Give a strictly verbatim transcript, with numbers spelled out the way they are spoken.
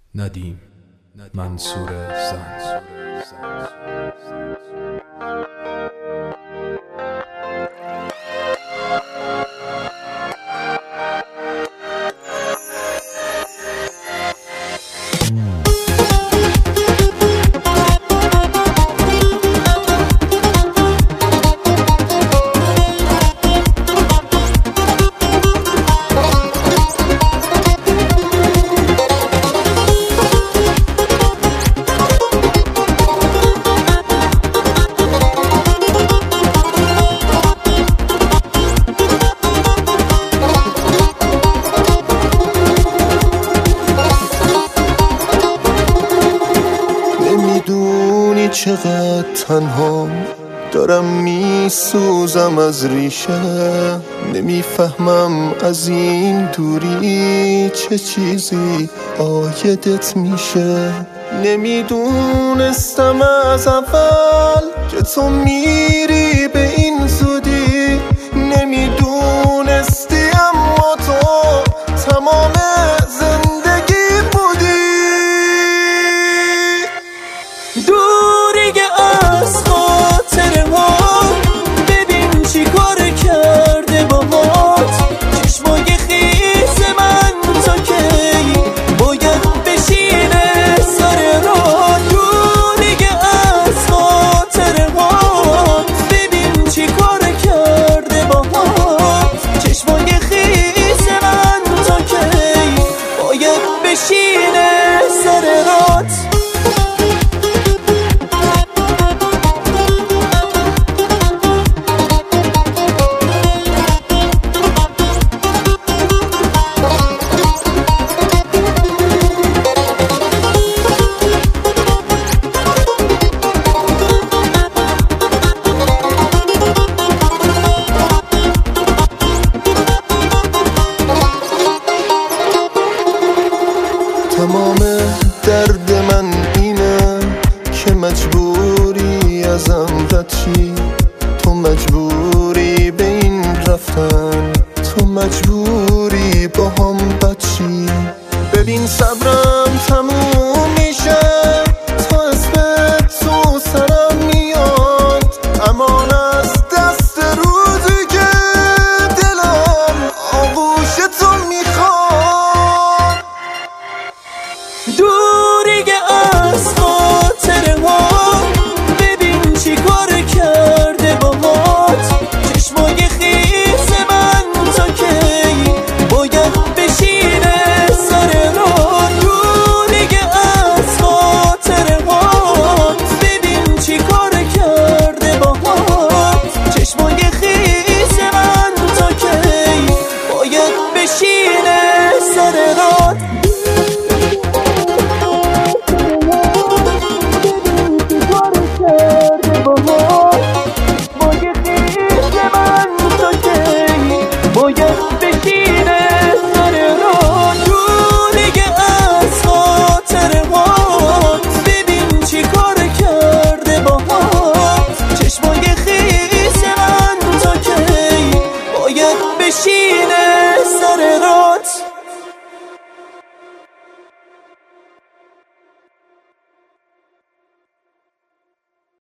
ندیم منصور زن. چقدر تنها دارم میسوزم از ریشه، نمیفهمم از این دوری چه چیزی عایدت میشه. نمیدونستم از اول که تو میری به این زودی، نمیدونستی اما تو تمام زندگی بودی. تمام درد من اینه که مجبوری ازم رد شی، تو مجبوری به این رفتن، تو مجبوری با هم بد شی. ببین صبرم تموم میشه، تا اسمت تو سرم میاد، امان از دست روزی که دلم آغوش تو میخواد. دوری از خاطره ها، ببین چی کار کرده باهات. چشمای خیس من تا کی باید بشینه سر راه. دوری از خاطره ها، ببین چی کار کرده باهات. چشمای خیس من تا کی باید بشینه سر راه.